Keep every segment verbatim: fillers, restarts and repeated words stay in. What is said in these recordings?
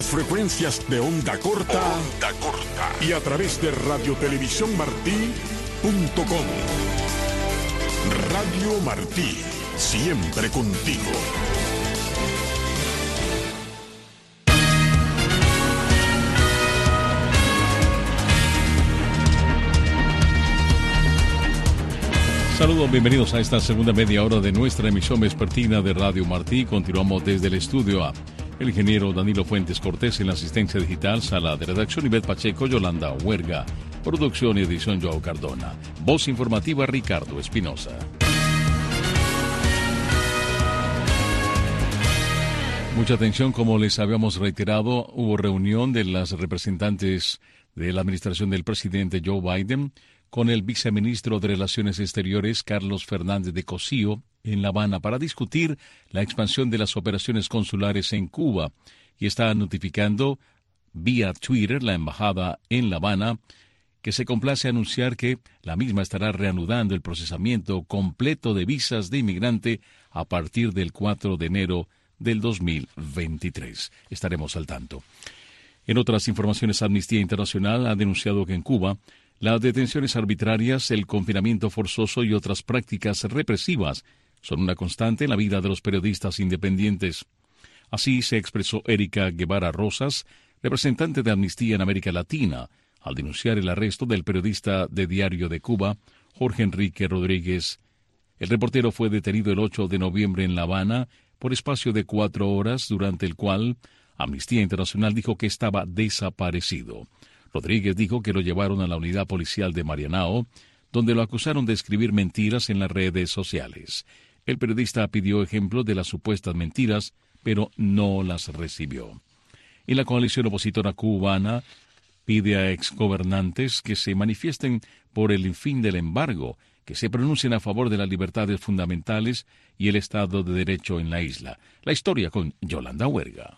Frecuencias de onda corta, onda corta y a través de radiotelevisión martí punto com. Radio Martí, siempre contigo. Saludos, bienvenidos a esta segunda media hora de nuestra emisión vespertina de Radio Martí. Continuamos desde el estudio A. El ingeniero Danilo Fuentes Cortés en la asistencia digital, sala de redacción Ivette Pacheco, Yolanda Huerga, producción y edición Joao Cardona. Voz informativa Ricardo Espinosa. Mucha atención, como les habíamos reiterado, hubo reunión de las representantes de la administración del presidente Joe Biden con el viceministro de Relaciones Exteriores, Carlos Fernández de Cosío, en La Habana para discutir la expansión de las operaciones consulares en Cuba, y está notificando vía Twitter la embajada en La Habana que se complace anunciar que la misma estará reanudando el procesamiento completo de visas de inmigrante a partir del cuatro de enero del dos mil veintitrés. Estaremos al tanto. En otras informaciones, Amnistía Internacional ha denunciado que en Cuba las detenciones arbitrarias, el confinamiento forzoso y otras prácticas represivas son una constante en la vida de los periodistas independientes. Así se expresó Erika Guevara Rosas, representante de Amnistía en América Latina, al denunciar el arresto del periodista de Diario de Cuba, Jorge Enrique Rodríguez. El reportero fue detenido el ocho de noviembre en La Habana por espacio de cuatro horas, durante el cual Amnistía Internacional dijo que estaba desaparecido. Rodríguez dijo que lo llevaron a la unidad policial de Marianao, donde lo acusaron de escribir mentiras en las redes sociales. El periodista pidió ejemplos de las supuestas mentiras, pero no las recibió. Y la coalición opositora cubana pide a exgobernantes que se manifiesten por el fin del embargo, que se pronuncien a favor de las libertades fundamentales y el Estado de Derecho en la isla. La historia con Yolanda Huerga.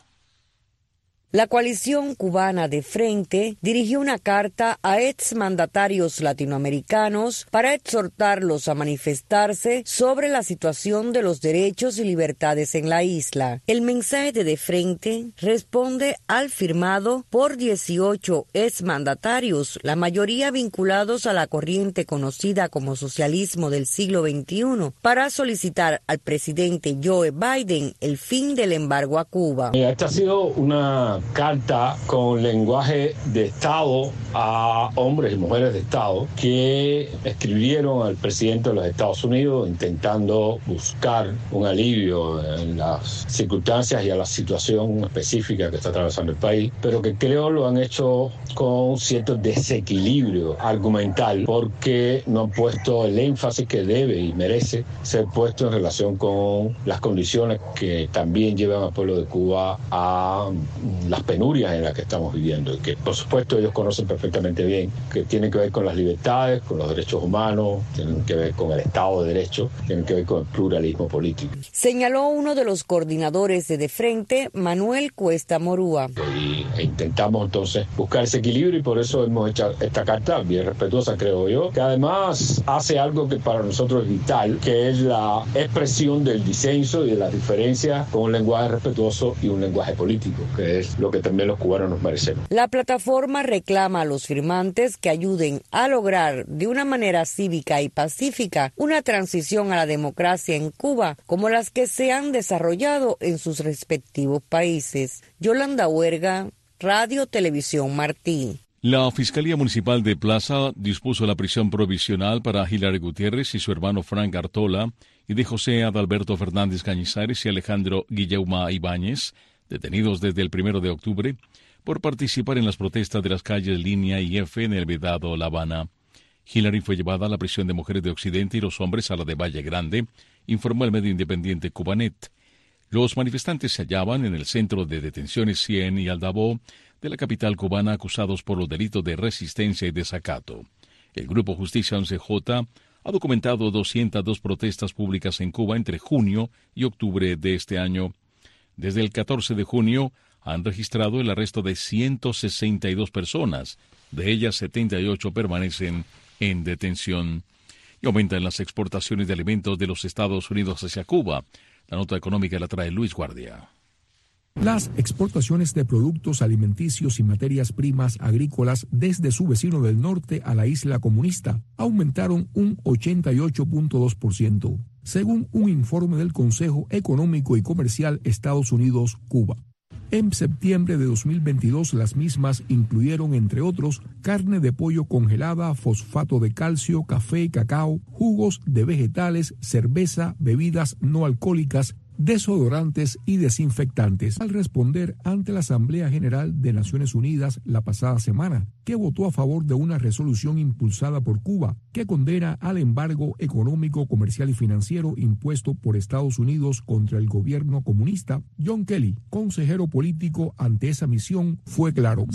La coalición cubana de Frente dirigió una carta a exmandatarios latinoamericanos para exhortarlos a manifestarse sobre la situación de los derechos y libertades en la isla. El mensaje de De Frente responde al firmado por dieciocho exmandatarios, la mayoría vinculados a la corriente conocida como socialismo del siglo veintiuno, para solicitar al presidente Joe Biden el fin del embargo a Cuba. Esta ha sido una carta con lenguaje de Estado a hombres y mujeres de Estado que escribieron al presidente de los Estados Unidos intentando buscar un alivio en las circunstancias y a la situación específica que está atravesando el país, pero que creo lo han hecho con cierto desequilibrio argumental, porque no han puesto el énfasis que debe y merece ser puesto en relación con las condiciones que también llevan al pueblo de Cuba a las penurias en las que estamos viviendo, y que por supuesto ellos conocen perfectamente bien, que tienen que ver con las libertades, con los derechos humanos, tienen que ver con el Estado de Derecho, tienen que ver con el pluralismo político. Señaló uno de los coordinadores de De Frente, Manuel Cuesta Morúa. Y e intentamos entonces buscar ese equilibrio, y por eso hemos hecho esta carta bien respetuosa, creo yo, que además hace algo que para nosotros es vital, que es la expresión del disenso y de las diferencias con un lenguaje respetuoso y un lenguaje político, que es lo que también los cubanos nos merecemos. La plataforma reclama a los firmantes que ayuden a lograr de una manera cívica y pacífica una transición a la democracia en Cuba, como las que se han desarrollado en sus respectivos países. Yolanda Huerga, Radio Televisión Martí. La Fiscalía Municipal de Plaza dispuso la prisión provisional para Hilary Gutiérrez y su hermano Frank Artola, y de José Adalberto Fernández Cañizares y Alejandro Guilleuma Ibáñez, detenidos desde el primero de octubre, por participar en las protestas de las calles Línea y F en el Vedado La Habana. Hilary fue llevada a la prisión de mujeres de Occidente y los hombres a la de Valle Grande, informó el medio independiente Cubanet. Los manifestantes se hallaban en el centro de detenciones Cien y Aldabó de la capital cubana, acusados por los delitos de resistencia y desacato. El Grupo Justicia once J ha documentado doscientas dos protestas públicas en Cuba entre junio y octubre de este año. Desde el catorce de junio han registrado el arresto de ciento sesenta y dos personas, de ellas setenta y ocho permanecen en detención. Y aumentan las exportaciones de alimentos de los Estados Unidos hacia Cuba. La nota económica la trae Luis Guardia. Las exportaciones de productos alimenticios y materias primas agrícolas desde su vecino del norte a la isla comunista aumentaron un ochenta y ocho punto dos por ciento, según un informe del Consejo Económico y Comercial Estados Unidos-Cuba. En septiembre de dos mil veintidós, las mismas incluyeron, entre otros, carne de pollo congelada, fosfato de calcio, café, cacao, jugos de vegetales, cerveza, bebidas no alcohólicas, desodorantes y desinfectantes. Al responder ante la Asamblea General de Naciones Unidas la pasada semana, que votó a favor de una resolución impulsada por Cuba que condena al embargo económico, comercial y financiero impuesto por Estados Unidos contra el gobierno comunista, John Kelly, consejero político ante esa misión, fue claro.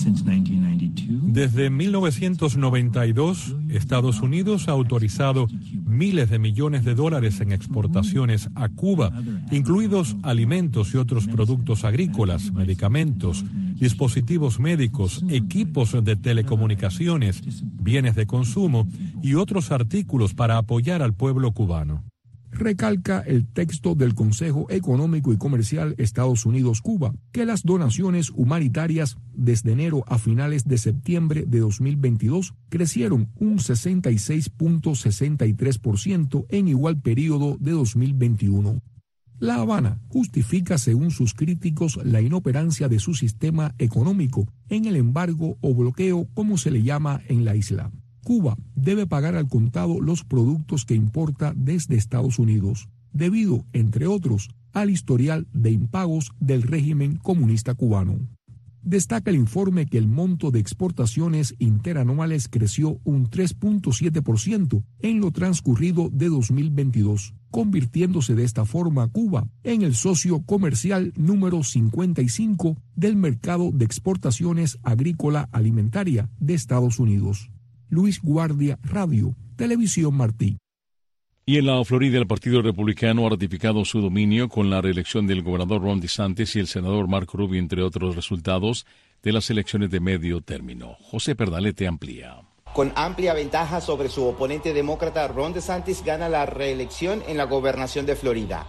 Desde mil novecientos noventa y dos, Estados Unidos ha autorizado miles de millones de dólares en exportaciones a Cuba, incluidos alimentos y otros productos agrícolas, medicamentos, dispositivos médicos, equipos de telecomunicaciones, bienes de consumo y otros artículos para apoyar al pueblo cubano. Recalca el texto del Consejo Económico y Comercial Estados Unidos-Cuba que las donaciones humanitarias desde enero a finales de septiembre de dos mil veintidós crecieron un sesenta y seis punto sesenta y tres por ciento en igual periodo de dos mil veintiuno. La Habana justifica, según sus críticos, la inoperancia de su sistema económico en el embargo o bloqueo, como se le llama en la isla. Cuba debe pagar al contado los productos que importa desde Estados Unidos, debido, entre otros, al historial de impagos del régimen comunista cubano. Destaca el informe que el monto de exportaciones interanuales creció un tres punto siete por ciento en lo transcurrido de dos mil veintidós, convirtiéndose de esta forma Cuba en el socio comercial número cincuenta y cinco del mercado de exportaciones agrícola alimentaria de Estados Unidos. Luis Guardia, Radio, Televisión Martí. Y en la Florida, el Partido Republicano ha ratificado su dominio con la reelección del gobernador Ron DeSantis y el senador Marco Rubio, entre otros resultados de las elecciones de medio término. José Perdalete amplía. Con amplia ventaja sobre su oponente demócrata, Ron DeSantis gana la reelección en la gobernación de Florida.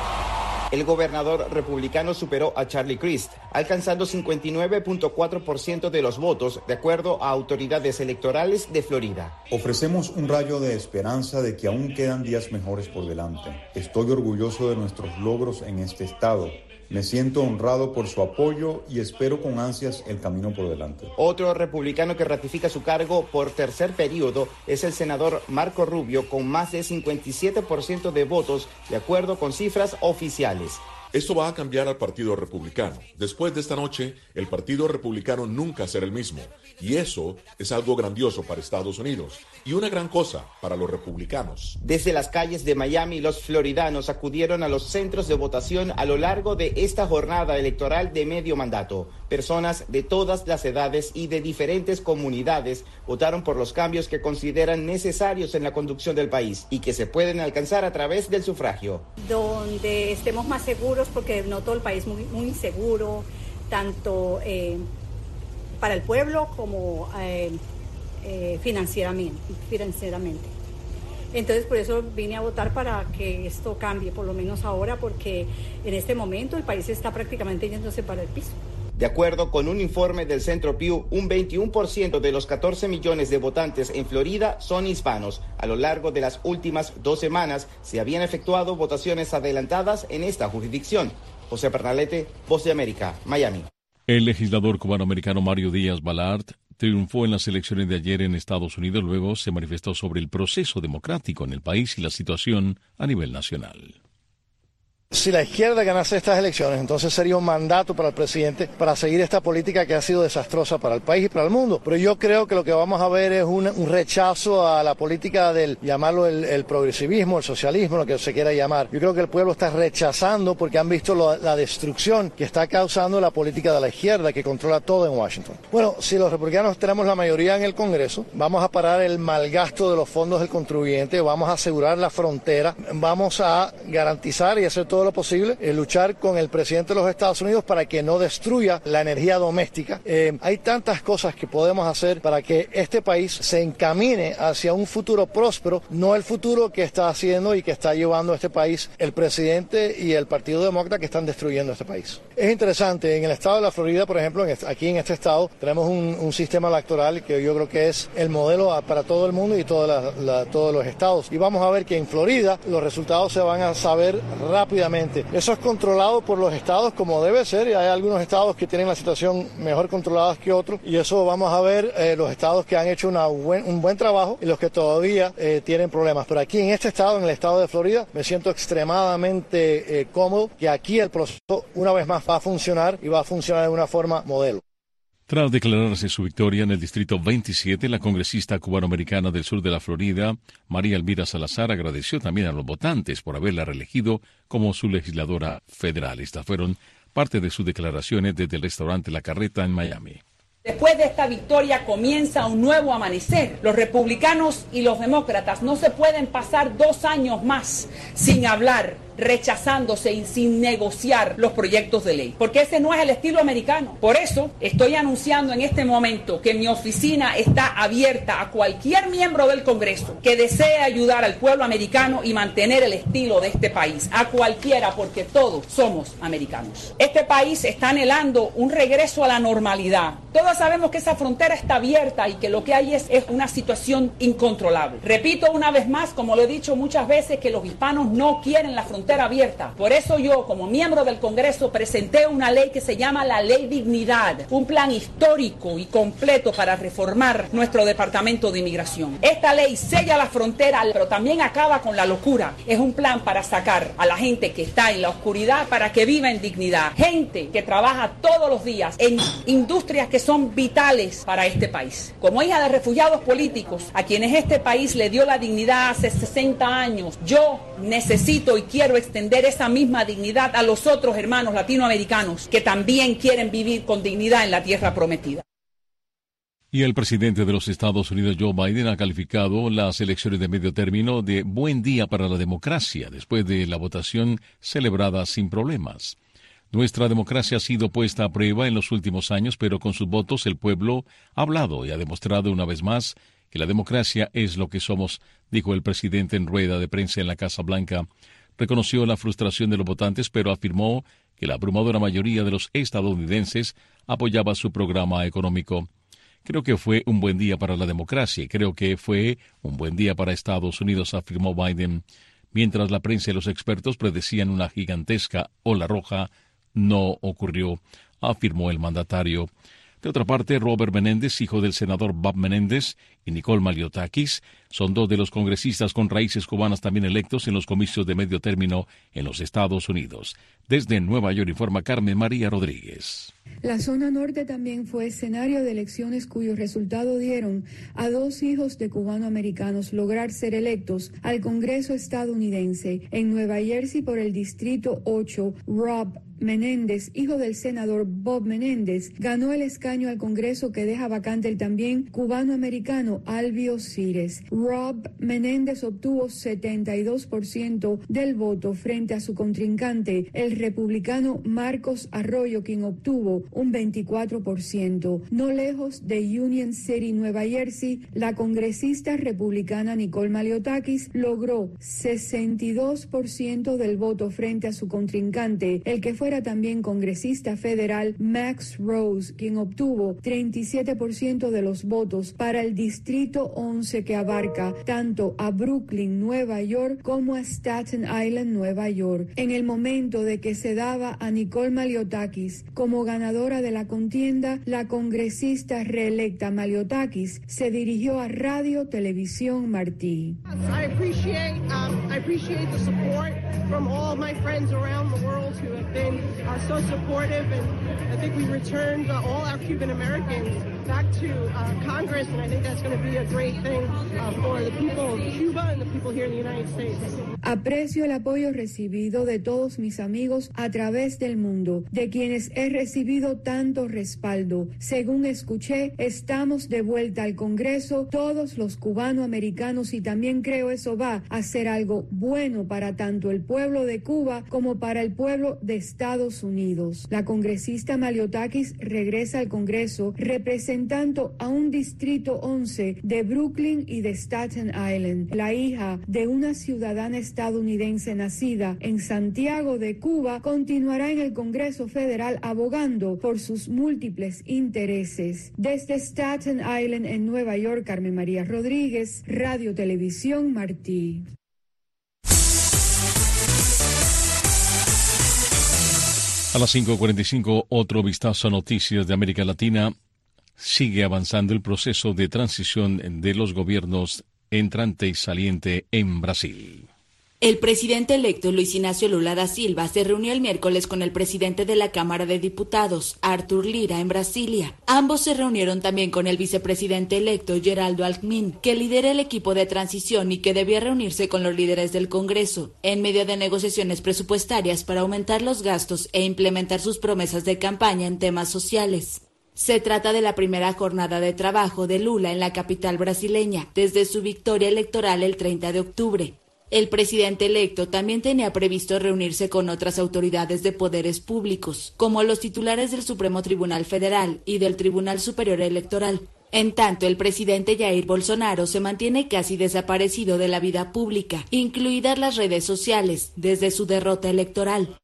El gobernador republicano superó a Charlie Crist, alcanzando cincuenta y nueve punto cuatro por ciento de los votos, de acuerdo a autoridades electorales de Florida. Ofrecemos un rayo de esperanza de que aún quedan días mejores por delante. Estoy orgulloso de nuestros logros en este estado. Me siento honrado por su apoyo y espero con ansias el camino por delante. Otro republicano que ratifica su cargo por tercer periodo es el senador Marco Rubio, con más de cincuenta y siete por ciento de votos, de acuerdo con cifras oficiales. Esto va a cambiar al Partido Republicano. Después de esta noche, el Partido Republicano nunca será el mismo. Y eso es algo grandioso para Estados Unidos y una gran cosa para los republicanos. Desde las calles de Miami, los floridanos acudieron a los centros de votación a lo largo de esta jornada electoral de medio mandato. Personas de todas las edades y de diferentes comunidades votaron por los cambios que consideran necesarios en la conducción del país y que se pueden alcanzar a través del sufragio. Donde estemos más seguros, porque no todo el país es muy, muy inseguro, tanto eh, para el pueblo como eh, eh, financieramente, financieramente. Entonces, por eso vine a votar para que esto cambie, por lo menos ahora, porque en este momento el país está prácticamente yéndose para el piso. De acuerdo con un informe del Centro Pew, un veintiuno por ciento de los catorce millones de votantes en Florida son hispanos. A lo largo de las últimas dos semanas se habían efectuado votaciones adelantadas en esta jurisdicción. José Pernalete, Voz de América, Miami. El legislador cubanoamericano Mario Díaz Balart triunfó en las elecciones de ayer en Estados Unidos. Luego se manifestó sobre el proceso democrático en el país y la situación a nivel nacional. Si la izquierda ganase estas elecciones, entonces sería un mandato para el presidente para seguir esta política que ha sido desastrosa para el país y para el mundo. Pero yo creo que lo que vamos a ver es un, un rechazo a la política del, llamarlo el, el progresivismo, el socialismo, lo que se quiera llamar. Yo creo que el pueblo está rechazando porque han visto lo, la destrucción que está causando la política de la izquierda que controla todo en Washington. Bueno, si los republicanos tenemos la mayoría en el Congreso, vamos a parar el malgasto de los fondos del contribuyente, vamos a asegurar la frontera, vamos a garantizar y hacer todo todo lo posible, eh, luchar con el presidente de los Estados Unidos para que no destruya la energía doméstica. Eh, hay tantas cosas que podemos hacer para que este país se encamine hacia un futuro próspero, no el futuro que está haciendo y que está llevando a este país el presidente y el Partido Demócrata, que están destruyendo este país. Es interesante, en el estado de la Florida, por ejemplo, en este, aquí en este estado, tenemos un, un sistema electoral que yo creo que es el modelo para todo el mundo y toda la, la, todos los estados. Y vamos a ver que en Florida los resultados se van a saber rápidamente. Eso es controlado por los estados como debe ser, y hay algunos estados que tienen la situación mejor controlada que otros, y eso vamos a ver eh, los estados que han hecho una buen, un buen trabajo y los que todavía eh, tienen problemas. Pero aquí en este estado, en el estado de Florida, me siento extremadamente eh, cómodo que aquí el proceso una vez más va a funcionar y va a funcionar de una forma modelo. Tras declararse su victoria en el Distrito veintisiete, la congresista cubanoamericana del sur de la Florida, María Elvira Salazar, agradeció también a los votantes por haberla reelegido como su legisladora federal. Estas fueron parte de sus declaraciones desde el restaurante La Carreta en Miami. Después de esta victoria comienza un nuevo amanecer. Los republicanos y los demócratas no se pueden pasar dos años más sin hablar, rechazándose y sin negociar los proyectos de ley, porque ese no es el estilo americano. Por eso estoy anunciando en este momento que mi oficina está abierta a cualquier miembro del Congreso que desee ayudar al pueblo americano y mantener el estilo de este país, a cualquiera, porque todos somos americanos. Este país está anhelando un regreso a la normalidad. Todos sabemos que esa frontera está abierta y que lo que hay es, es una situación incontrolable. Repito una vez más, como lo he dicho muchas veces, que los hispanos no quieren la frontera abierta. Por eso yo, como miembro del Congreso, presenté una ley que se llama la Ley Dignidad, un plan histórico y completo para reformar nuestro Departamento de Inmigración. Esta ley sella la frontera, pero también acaba con la locura. Es un plan para sacar a la gente que está en la oscuridad para que viva en dignidad. Gente que trabaja todos los días en industrias que son vitales para este país. Como hija de refugiados políticos, a quienes este país le dio la dignidad hace sesenta años, yo necesito y quiero extender esa misma dignidad a los otros hermanos latinoamericanos que también quieren vivir con dignidad en la tierra prometida. Y el presidente de los Estados Unidos, Joe Biden, ha calificado las elecciones de medio término de buen día para la democracia, después de la votación celebrada sin problemas. Nuestra democracia ha sido puesta a prueba en los últimos años, pero con sus votos el pueblo ha hablado y ha demostrado una vez más que la democracia es lo que somos, dijo el presidente en rueda de prensa en la Casa Blanca. Reconoció la frustración de los votantes, pero afirmó que la abrumadora mayoría de los estadounidenses apoyaba su programa económico. Creo que fue un buen día para la democracia y creo que fue un buen día para Estados Unidos, afirmó Biden. Mientras la prensa y los expertos predecían una gigantesca ola roja, no ocurrió, afirmó el mandatario. De otra parte, Robert Menéndez, hijo del senador Bob Menéndez, y Nicole Maliotakis son dos de los congresistas con raíces cubanas también electos en los comicios de medio término en los Estados Unidos. Desde Nueva York informa Carmen María Rodríguez. La zona norte también fue escenario de elecciones cuyos resultados dieron a dos hijos de cubanoamericanos lograr ser electos al Congreso estadounidense. En Nueva Jersey, por el Distrito ocho, Rob Menéndez, hijo del senador Bob Menéndez, ganó el escaño al Congreso que deja vacante el también cubanoamericano Albio Cires. Rob Menéndez obtuvo setenta y dos por ciento del voto frente a su contrincante, el republicano Marcos Arroyo, quien obtuvo un veinticuatro por ciento. No lejos de Union City, Nueva Jersey, la congresista republicana Nicole Maliotakis logró sesenta y dos por ciento del voto frente a su contrincante, el que fuera también congresista federal Max Rose, quien obtuvo treinta y siete por ciento de los votos para el Distrito once, que abarca tanto a Brooklyn, Nueva York, como a Staten Island, Nueva York. En el momento de que se daba a Nicole Maliotakis como ganadora de la contienda, la congresista reelecta Maliotakis se dirigió a Radio Televisión Martí. I appreciate, um, I appreciate the support from all my friends around the world who have been uh, so supportive, and I think we returned uh, all our Cuban Americans back to uh, Congress, and I think that's going to be a great thing uh, for the people of Cuba and the people here in the United States. Aprecio el apoyo recibido de todos mis amigos a través del mundo, de quienes he recibido tanto respaldo. Según escuché, estamos de vuelta al Congreso, todos los cubanoamericanos, y también creo eso va a ser algo bueno para tanto el pueblo de Cuba como para el pueblo de Estados Unidos. La congresista Maliotakis regresa al Congreso representando a un distrito once de Brooklyn y de Staten Island. La hija de una ciudadana estadounidense nacida en Santiago de Cuba continuará en el Congreso Federal abogando por sus múltiples intereses. Desde Staten Island en Nueva York, Carmen María Rodríguez, Radio Televisión Martí. A las cinco cuarenta y cinco, otro vistazo a noticias de América Latina. Sigue avanzando el proceso de transición de los gobiernos entrante y saliente en Brasil. El presidente electo Luis Ignacio Lula da Silva se reunió el miércoles con el presidente de la Cámara de Diputados, Arthur Lira, en Brasilia. Ambos se reunieron también con el vicepresidente electo, Geraldo Alckmin, que lidera el equipo de transición y que debía reunirse con los líderes del Congreso, en medio de negociaciones presupuestarias para aumentar los gastos e implementar sus promesas de campaña en temas sociales. Se trata de la primera jornada de trabajo de Lula en la capital brasileña, desde su victoria electoral el treinta de octubre. El presidente electo también tenía previsto reunirse con otras autoridades de poderes públicos, como los titulares del Supremo Tribunal Federal y del Tribunal Superior Electoral. En tanto, el presidente Jair Bolsonaro se mantiene casi desaparecido de la vida pública, incluidas las redes sociales, desde su derrota electoral.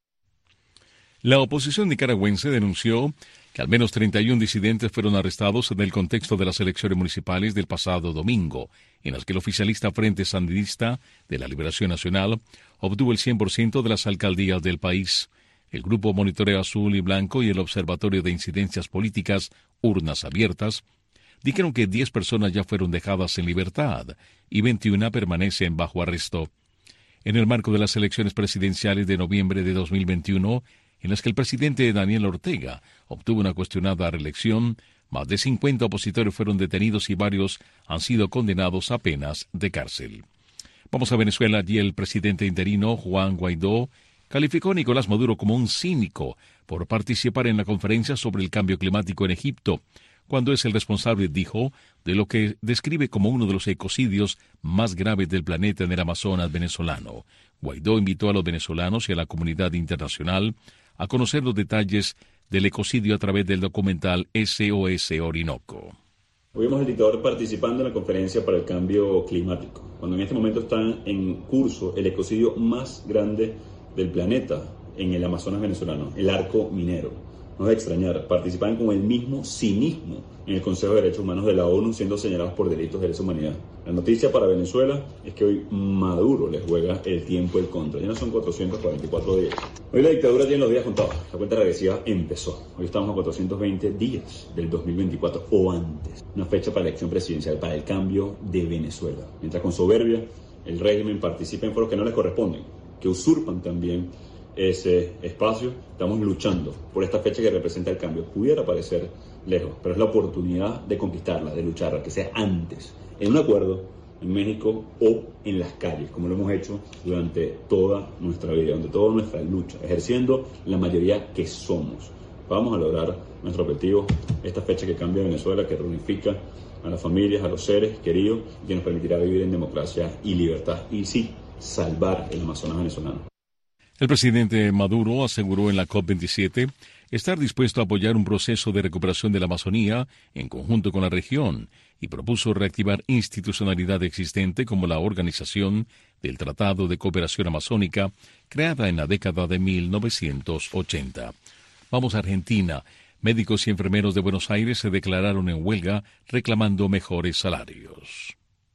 La oposición nicaragüense denunció que al menos treinta y un disidentes fueron arrestados en el contexto de las elecciones municipales del pasado domingo, en las que el oficialista Frente Sandinista de la Liberación Nacional obtuvo el cien por ciento de las alcaldías del país. El Grupo Monitoreo Azul y Blanco y el Observatorio de Incidencias Políticas, Urnas Abiertas, dijeron que diez personas ya fueron dejadas en libertad y veintiuna permanecen bajo arresto. En el marco de las elecciones presidenciales de noviembre de dos mil veintiuno, en las que el presidente Daniel Ortega obtuvo una cuestionada reelección, más de cincuenta opositores fueron detenidos y varios han sido condenados a penas de cárcel. Vamos a Venezuela. Allí el presidente interino, Juan Guaidó, calificó a Nicolás Maduro como un cínico por participar en la conferencia sobre el cambio climático en Egipto, cuando es el responsable, dijo, de lo que describe como uno de los ecocidios más graves del planeta en el Amazonas venezolano. Guaidó invitó a los venezolanos y a la comunidad internacional a conocer los detalles del ecocidio a través del documental S O S Orinoco. Hoy vemos al dictador participando en la conferencia para el cambio climático, cuando en este momento está en curso el ecocidio más grande del planeta en el Amazonas venezolano, el arco minero. No es de extrañar, participan con el mismo cinismo en el Consejo de Derechos Humanos de la ONU, siendo señalados por delitos de lesa humanidad. La noticia para Venezuela es que hoy Maduro les juega el tiempo en contra. Ya no son cuatrocientos cuarenta y cuatro días. Hoy la dictadura tiene los días contados. La cuenta regresiva empezó. Hoy estamos a cuatrocientos veinte días del dos mil veinticuatro o antes. Una fecha para la elección presidencial, para el cambio de Venezuela. Mientras con soberbia el régimen participa en foros que no les corresponden, que usurpan también ese espacio. Estamos luchando por esta fecha que representa el cambio. Pudiera parecer lejos, pero es la oportunidad de conquistarla, de lucharla, que sea antes, en un acuerdo, en México o en las calles, como lo hemos hecho durante toda nuestra vida, durante toda nuestra lucha, ejerciendo la mayoría que somos. Vamos a lograr nuestro objetivo, esta fecha que cambia Venezuela, que reunifica a las familias, a los seres queridos, y que nos permitirá vivir en democracia y libertad, y sí, salvar el Amazonas venezolano. El presidente Maduro aseguró en la COP veintisiete estar dispuesto a apoyar un proceso de recuperación de la Amazonía en conjunto con la región y propuso reactivar institucionalidad existente como la Organización del Tratado de Cooperación Amazónica, creada en la década de mil novecientos ochenta. Vamos a Argentina. Médicos y enfermeros de Buenos Aires se declararon en huelga reclamando mejores salarios.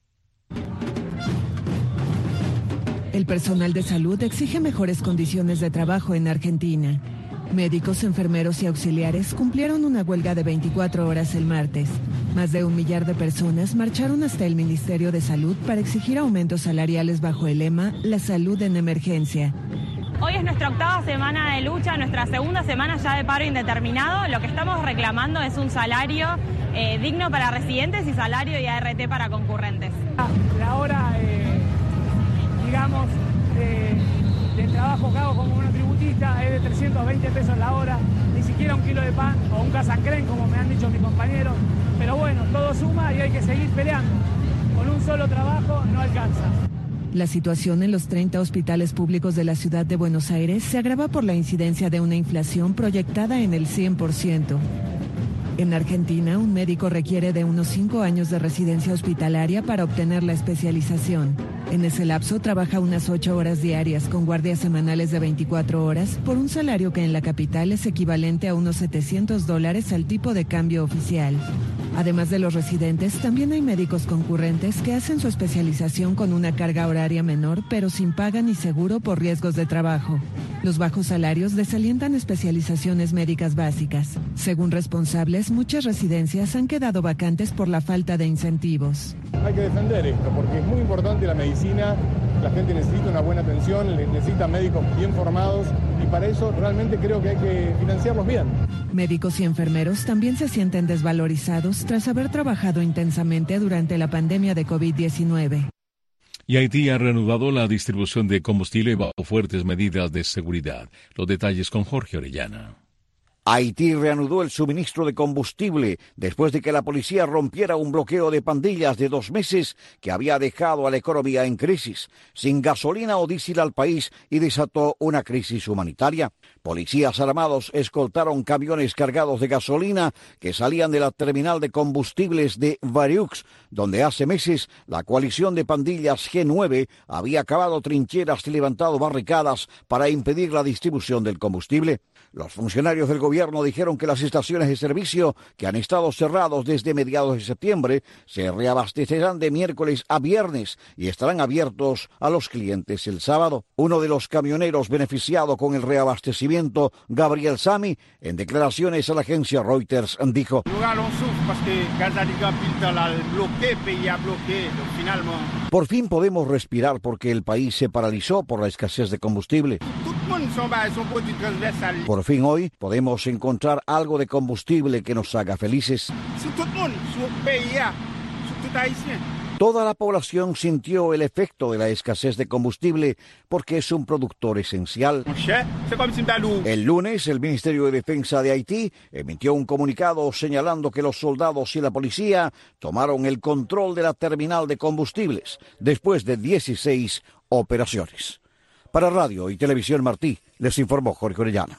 El personal de salud exige mejores condiciones de trabajo en Argentina. Médicos, enfermeros y auxiliares cumplieron una huelga de veinticuatro horas el martes. Más de un millar de personas marcharon hasta el Ministerio de Salud para exigir aumentos salariales bajo el lema La salud en emergencia. Hoy es nuestra octava semana de lucha, nuestra segunda semana ya de paro indeterminado. Lo que estamos reclamando es un salario eh, digno para residentes y salario y A R T para concurrentes. La hora, eh, digamos, de, de trabajo que hago como monotributista es de trescientos veinte pesos la hora, ni siquiera un kilo de pan o un casancrén, como me han dicho mis compañeros. Pero bueno, todo suma y hay que seguir peleando. Con un solo trabajo no alcanza. La situación en los treinta hospitales públicos de la ciudad de Buenos Aires se agrava por la incidencia de una inflación proyectada en el cien por ciento. En Argentina, un médico requiere de unos cinco años de residencia hospitalaria para obtener la especialización. En ese lapso trabaja unas ocho horas diarias con guardias semanales de veinticuatro horas por un salario que en la capital es equivalente a unos setecientos dólares al tipo de cambio oficial. Además de los residentes, también hay médicos concurrentes que hacen su especialización con una carga horaria menor, pero sin paga ni seguro por riesgos de trabajo. Los bajos salarios desalientan especializaciones médicas básicas. Según responsables, muchas residencias han quedado vacantes por la falta de incentivos. Hay que defender esto, porque es muy importante la medicina, la gente necesita una buena atención, necesita médicos bien formados y para eso realmente creo que hay que financiarlos bien. Médicos y enfermeros también se sienten desvalorizados tras haber trabajado intensamente durante la pandemia de COVID diecinueve. Y Haití ha reanudado la distribución de combustible bajo fuertes medidas de seguridad. Los detalles con Jorge Orellana. Haití reanudó el suministro de combustible después de que la policía rompiera un bloqueo de pandillas de dos meses que había dejado a la economía en crisis, sin gasolina o diésel al país y desató una crisis humanitaria. Policías armados escoltaron camiones cargados de gasolina que salían de la terminal de combustibles de Variux, donde hace meses la coalición de pandillas G nueve había cavado trincheras y levantado barricadas para impedir la distribución del combustible. Los funcionarios del gobierno dijeron que las estaciones de servicio, que han estado cerrados desde mediados de septiembre, se reabastecerán de miércoles a viernes y estarán abiertos a los clientes el sábado. Uno de los camioneros beneficiado con el reabastecimiento, Gabriel Sami, en declaraciones a la agencia Reuters, dijo: por fin podemos respirar porque el país se paralizó por la escasez de combustible. Por fin hoy podemos encontrar algo de combustible que nos haga felices. Toda la población sintió el efecto de la escasez de combustible porque es un productor esencial. El lunes, el Ministerio de Defensa de Haití emitió un comunicado señalando que los soldados y la policía tomaron el control de la terminal de combustibles después de dieciséis operaciones. Para Radio y Televisión Martí, les informó Jorge Orellana.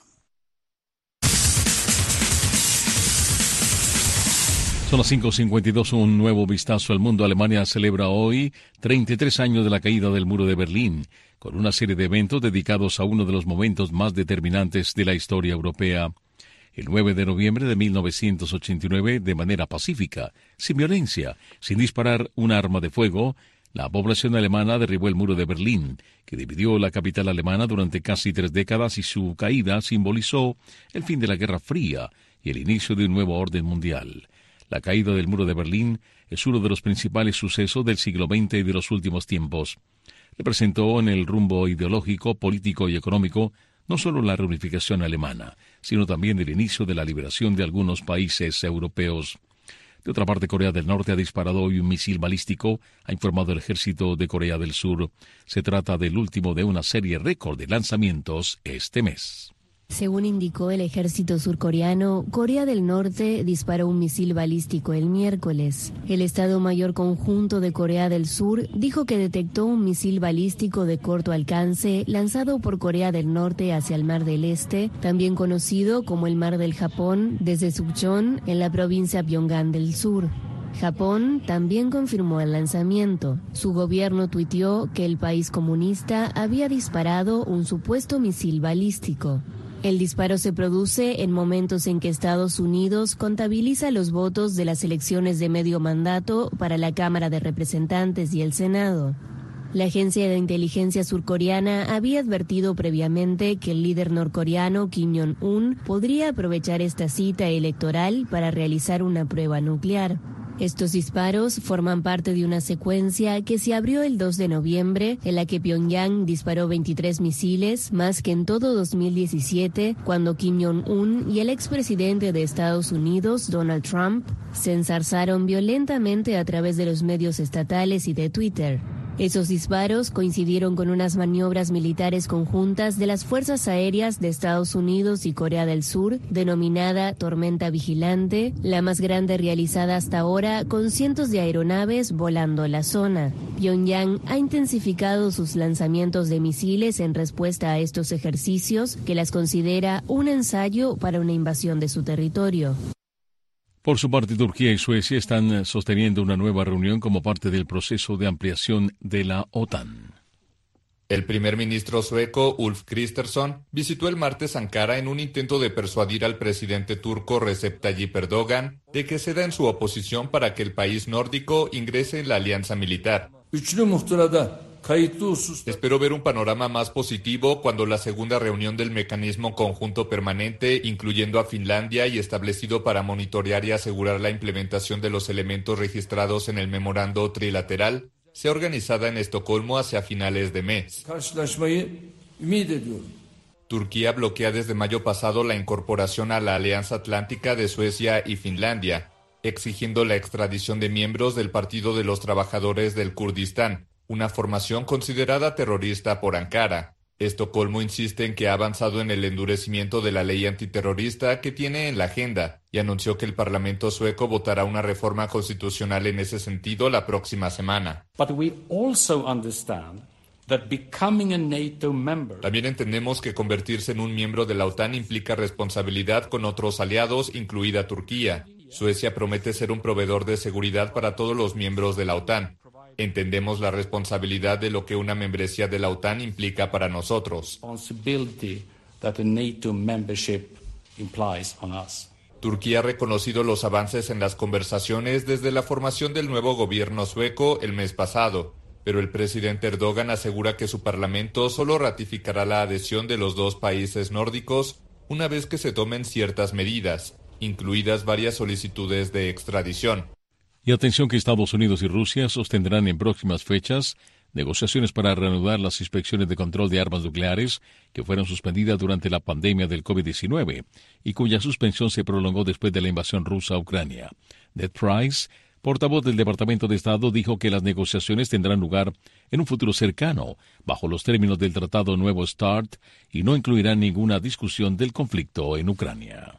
Son las cinco cincuenta y dos, un nuevo vistazo al mundo. Alemania celebra hoy treinta y tres años de la caída del muro de Berlín, con una serie de eventos dedicados a uno de los momentos más determinantes de la historia europea. El nueve de noviembre de mil novecientos ochenta y nueve, de manera pacífica, sin violencia, sin disparar un arma de fuego, la población alemana derribó el muro de Berlín, que dividió la capital alemana durante casi tres décadas, y su caída simbolizó el fin de la Guerra Fría y el inicio de un nuevo orden mundial. La caída del muro de Berlín es uno de los principales sucesos del siglo veinte y de los últimos tiempos. Representó en el rumbo ideológico, político y económico no solo la reunificación alemana, sino también el inicio de la liberación de algunos países europeos. De otra parte, Corea del Norte ha disparado hoy un misil balístico, ha informado el ejército de Corea del Sur. Se trata del último de una serie récord de lanzamientos este mes. Según indicó el ejército surcoreano, Corea del Norte disparó un misil balístico el miércoles. El Estado Mayor Conjunto de Corea del Sur dijo que detectó un misil balístico de corto alcance lanzado por Corea del Norte hacia el Mar del Este, también conocido como el Mar del Japón, desde Sukchon, en la provincia Pyongan del Sur. Japón también confirmó el lanzamiento. Su gobierno tuiteó que el país comunista había disparado un supuesto misil balístico. El disparo se produce en momentos en que Estados Unidos contabiliza los votos de las elecciones de medio mandato para la Cámara de Representantes y el Senado. La agencia de inteligencia surcoreana había advertido previamente que el líder norcoreano Kim Jong-un podría aprovechar esta cita electoral para realizar una prueba nuclear. Estos disparos forman parte de una secuencia que se abrió el dos de noviembre, en la que Pyongyang disparó veintitrés misiles, más que en todo dos mil diecisiete, cuando Kim Jong-un y el expresidente de Estados Unidos, Donald Trump, se enzarzaron violentamente a través de los medios estatales y de Twitter. Esos disparos coincidieron con unas maniobras militares conjuntas de las Fuerzas Aéreas de Estados Unidos y Corea del Sur, denominada Tormenta Vigilante, la más grande realizada hasta ahora, con cientos de aeronaves volando la zona. Pyongyang ha intensificado sus lanzamientos de misiles en respuesta a estos ejercicios, que las considera un ensayo para una invasión de su territorio. Por su parte, Turquía y Suecia están sosteniendo una nueva reunión como parte del proceso de ampliación de la OTAN. El primer ministro sueco, Ulf Kristersson, visitó el martes Ankara en un intento de persuadir al presidente turco Recep Tayyip Erdogan de que ceda en su oposición para que el país nórdico ingrese en la alianza militar. Espero ver un panorama más positivo cuando la segunda reunión del mecanismo conjunto permanente, incluyendo a Finlandia y establecido para monitorear y asegurar la implementación de los elementos registrados en el memorando trilateral, sea organizada en Estocolmo hacia finales de mes. Turquía bloquea desde mayo pasado la incorporación a la Alianza Atlántica de Suecia y Finlandia, exigiendo la extradición de miembros del Partido de los Trabajadores del Kurdistán, una formación considerada terrorista por Ankara. Estocolmo insiste en que ha avanzado en el endurecimiento de la ley antiterrorista que tiene en la agenda y anunció que el Parlamento sueco votará una reforma constitucional en ese sentido la próxima semana. But we also understand that becoming a NATO member... También entendemos que convertirse en un miembro de la OTAN implica responsabilidad con otros aliados, incluida Turquía. Suecia promete ser un proveedor de seguridad para todos los miembros de la OTAN. Entendemos la responsabilidad de lo que una membresía de la OTAN implica para nosotros. Turquía ha reconocido los avances en las conversaciones desde la formación del nuevo gobierno sueco el mes pasado, pero el presidente Erdogan asegura que su parlamento solo ratificará la adhesión de los dos países nórdicos una vez que se tomen ciertas medidas, incluidas varias solicitudes de extradición. Y atención que Estados Unidos y Rusia sostendrán en próximas fechas negociaciones para reanudar las inspecciones de control de armas nucleares que fueron suspendidas durante la pandemia del COVID diecinueve y cuya suspensión se prolongó después de la invasión rusa a Ucrania. Ned Price, portavoz del Departamento de Estado, dijo que las negociaciones tendrán lugar en un futuro cercano, bajo los términos del Tratado Nuevo START, y no incluirán ninguna discusión del conflicto en Ucrania.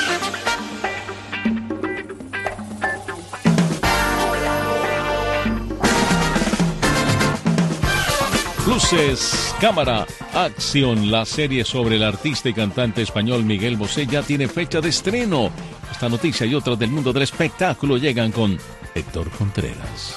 Luces, cámara, acción. La serie sobre el artista y cantante español Miguel Bosé ya tiene fecha de estreno. Esta noticia y otras del mundo del espectáculo llegan con Héctor Contreras.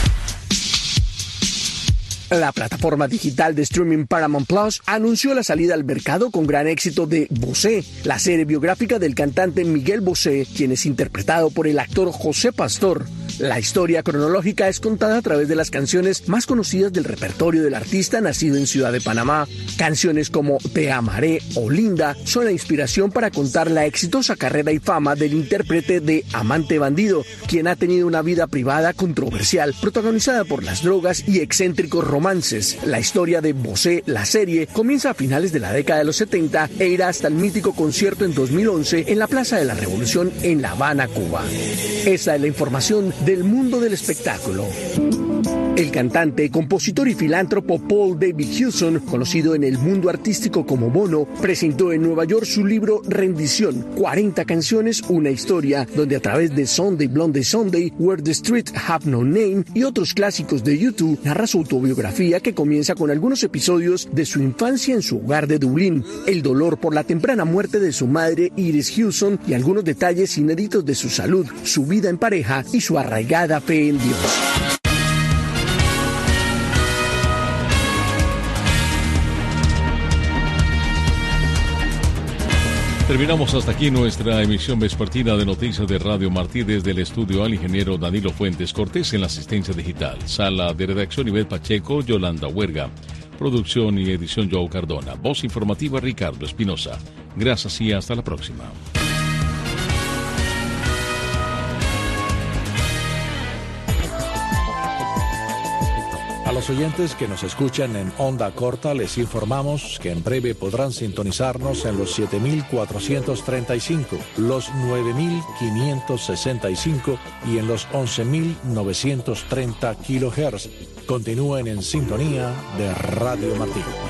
La plataforma digital de streaming Paramount Plus anunció la salida al mercado con gran éxito de Bosé, la serie biográfica del cantante Miguel Bosé, quien es interpretado por el actor José Pastor. La historia cronológica es contada a través de las canciones más conocidas del repertorio del artista nacido en Ciudad de Panamá. Canciones como Te amaré o Linda son la inspiración para contar la exitosa carrera y fama del intérprete de Amante Bandido, quien ha tenido una vida privada controversial, protagonizada por las drogas y excéntricos romances. La historia de Bosé, la serie, comienza a finales de la década de los setenta e irá hasta el mítico concierto en dos mil once en la Plaza de la Revolución en La Habana, Cuba. Esa es la información del mundo del espectáculo. El cantante, compositor y filántropo Paul David Hewson, conocido en el mundo artístico como Bono, presentó en Nueva York su libro Rendición, cuarenta canciones, una historia, donde a través de Sunday Blonde Sunday, Where the Street Have No Name y otros clásicos de YouTube, narra su autobiografía que comienza con algunos episodios de su infancia en su hogar de Dublín, el dolor por la temprana muerte de su madre Iris Hewson y algunos detalles inéditos de su salud, su vida en pareja y su arraigada fe en Dios. Terminamos hasta aquí nuestra emisión vespertina de Noticias de Radio Martí. Desde el estudio al ingeniero Danilo Fuentes Cortés en la asistencia digital. Sala de redacción Ivette Pacheco, Yolanda Huerga. Producción y edición Joe Cardona. Voz informativa Ricardo Espinosa. Gracias y hasta la próxima. los oyentes que nos escuchan en onda corta, les informamos que en breve podrán sintonizarnos en los siete mil cuatrocientos treinta y cinco, los nueve mil quinientos sesenta y cinco y en los once mil novecientos treinta kilohertz. Continúen en sintonía de Radio Martí.